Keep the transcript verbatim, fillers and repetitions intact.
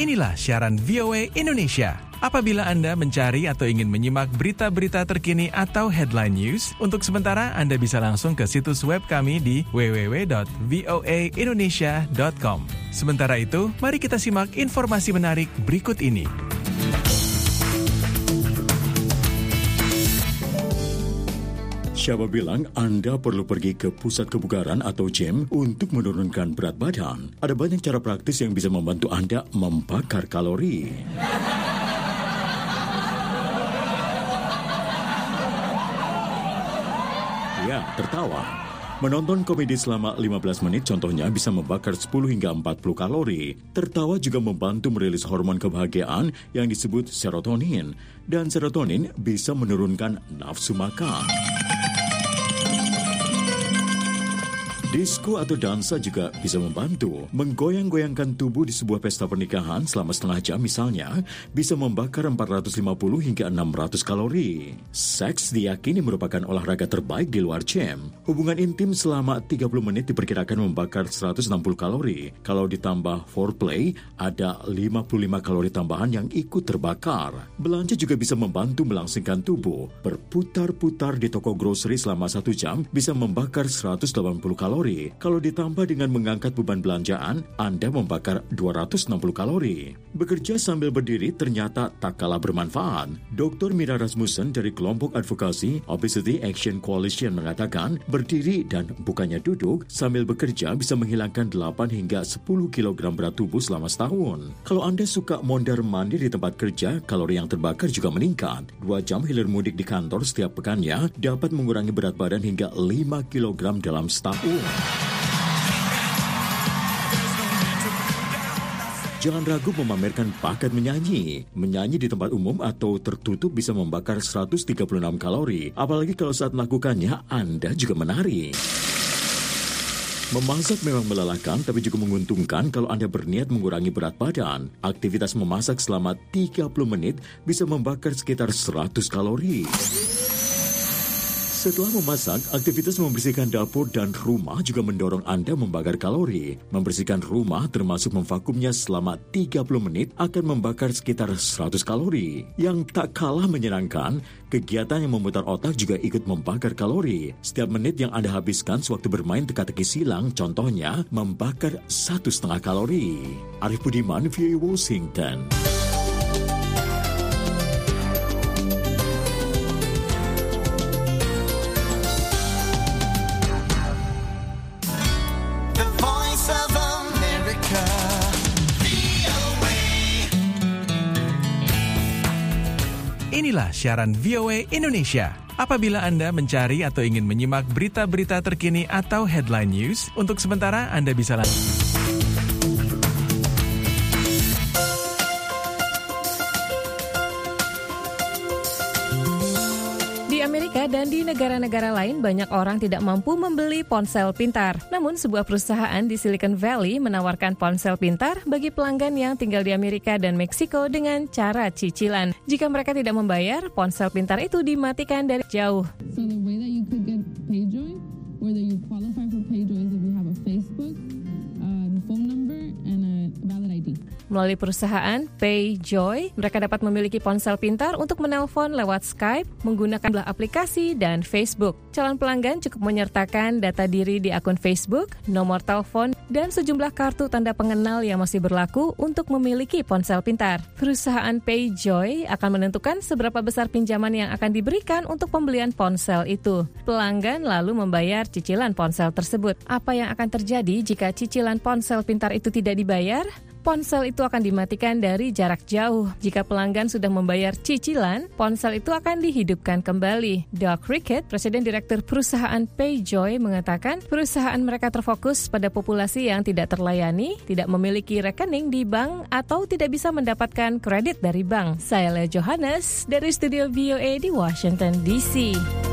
Inilah siaran V O A Indonesia. Apabila Anda mencari atau ingin menyimak berita-berita terkini atau headline news, untuk sementara Anda bisa langsung ke situs web kami di w w w dot voa indonesia dot com. Sementara itu, mari kita simak informasi menarik berikut ini. Siapa bilang Anda perlu pergi ke pusat kebugaran atau gym untuk menurunkan berat badan? Ada banyak cara praktis yang bisa membantu Anda membakar kalori. Ya, tertawa. Menonton komedi selama lima belas menit contohnya bisa membakar sepuluh hingga empat puluh kalori. Tertawa juga membantu merilis hormon kebahagiaan yang disebut serotonin. Dan serotonin bisa menurunkan nafsu makan. Disko atau dansa juga bisa membantu. Menggoyang-goyangkan tubuh di sebuah pesta pernikahan selama setengah jam misalnya bisa membakar empat ratus lima puluh hingga enam ratus kalori. Seks diyakini merupakan olahraga terbaik di luar gym. Hubungan intim selama tiga puluh menit diperkirakan membakar seratus enam puluh kalori. Kalau ditambah foreplay, ada lima puluh lima kalori tambahan yang ikut terbakar. Belanja juga bisa membantu melangsingkan tubuh. Berputar-putar di toko grocery selama satu jam bisa membakar seratus delapan puluh kalori. Kalau ditambah dengan mengangkat beban belanjaan, Anda membakar dua ratus enam puluh kalori. Bekerja sambil berdiri ternyata tak kalah bermanfaat. doktor Mira Rasmussen dari kelompok advokasi Obesity Action Coalition mengatakan, berdiri dan bukannya duduk sambil bekerja bisa menghilangkan delapan hingga sepuluh kilogram berat tubuh selama setahun. Kalau Anda suka mondar-mandir di tempat kerja, kalori yang terbakar juga meningkat. Dua jam hilir mudik di kantor setiap pekannya dapat mengurangi berat badan hingga lima kilogram dalam setahun. Jangan ragu memamerkan bakat menyanyi. Menyanyi di tempat umum atau tertutup bisa membakar seratus tiga puluh enam kalori. Apalagi kalau saat melakukannya, Anda juga menari. Memasak memang melelahkan, tapi juga menguntungkan kalau Anda berniat mengurangi berat badan. Aktivitas memasak selama tiga puluh menit bisa membakar sekitar seratus kalori. Setelah memasak, aktivitas membersihkan dapur dan rumah juga mendorong Anda membakar kalori. Membersihkan rumah termasuk memvakumnya selama tiga puluh menit akan membakar sekitar seratus kalori. Yang tak kalah menyenangkan, kegiatan yang memutar otak juga ikut membakar kalori. Setiap menit yang Anda habiskan sewaktu bermain teka-teki silang, contohnya membakar satu setengah kalori. Arif Budiman, V O A Washington. Inilah siaran V O A Indonesia. Apabila Anda mencari atau ingin menyimak berita-berita terkini atau headline news, untuk sementara Anda bisa langsung. Di Amerika dan di negara-negara lain, banyak orang tidak mampu membeli ponsel pintar. Namun, sebuah perusahaan di Silicon Valley menawarkan ponsel pintar bagi pelanggan yang tinggal di Amerika dan Meksiko dengan cara cicilan. Jika mereka tidak membayar, ponsel pintar itu dimatikan dari jauh. So the way that you could get PayJoy, whether you qualify for PayJoy is if you have a Facebook, a phone number, and a valid I D. Melalui perusahaan PayJoy, mereka dapat memiliki ponsel pintar untuk menelpon lewat Skype, menggunakan aplikasi, dan Facebook. Calon pelanggan cukup menyertakan data diri di akun Facebook, nomor telepon, dan sejumlah kartu tanda pengenal yang masih berlaku untuk memiliki ponsel pintar. Perusahaan PayJoy akan menentukan seberapa besar pinjaman yang akan diberikan untuk pembelian ponsel itu. Pelanggan lalu membayar cicilan ponsel tersebut. Apa yang akan terjadi jika cicilan ponsel pintar itu tidak dibayar? Ponsel itu akan dimatikan dari jarak jauh. Jika pelanggan sudah membayar cicilan, ponsel itu akan dihidupkan kembali. Doug Rickett, Presiden Direktur perusahaan PayJoy, mengatakan perusahaan mereka terfokus pada populasi yang tidak terlayani, tidak memiliki rekening di bank, atau tidak bisa mendapatkan kredit dari bank. Saya Lea Johannes dari studio V O A di Washington D C.